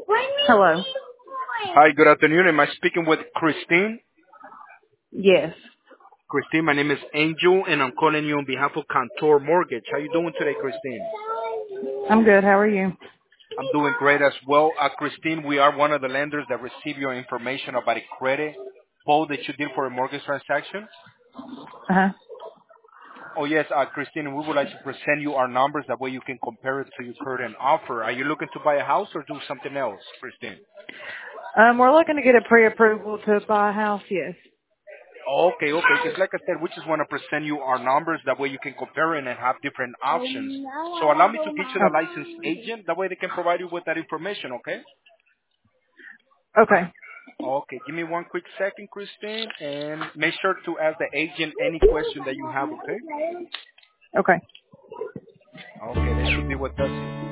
Hello. Hi, good afternoon. Am I speaking with Christine? Yes. Christine, my name is Angel, and I'm calling you on behalf of Cantor Mortgage. How you doing today, Christine? I'm good. How are you? I'm doing great as well. Christine, we are one of the lenders that receive your information about a credit pull that you did for a mortgage transaction. Uh-huh. Oh, yes, Christine, we would like to present you our numbers. That way you can compare it to your current offer. Are you looking to buy a house or do something else, Christine? We're looking to get a pre-approval to buy a house, yes. Okay, okay. Because like I said, we just want to present you our numbers. That way you can compare it and have different options. So allow me to get you the licensed agent. That way they can provide you with that information, okay? Okay. Okay, give me one quick second, Christine, and make sure to ask the agent any question that you have, okay? Okay. Okay, they should be with us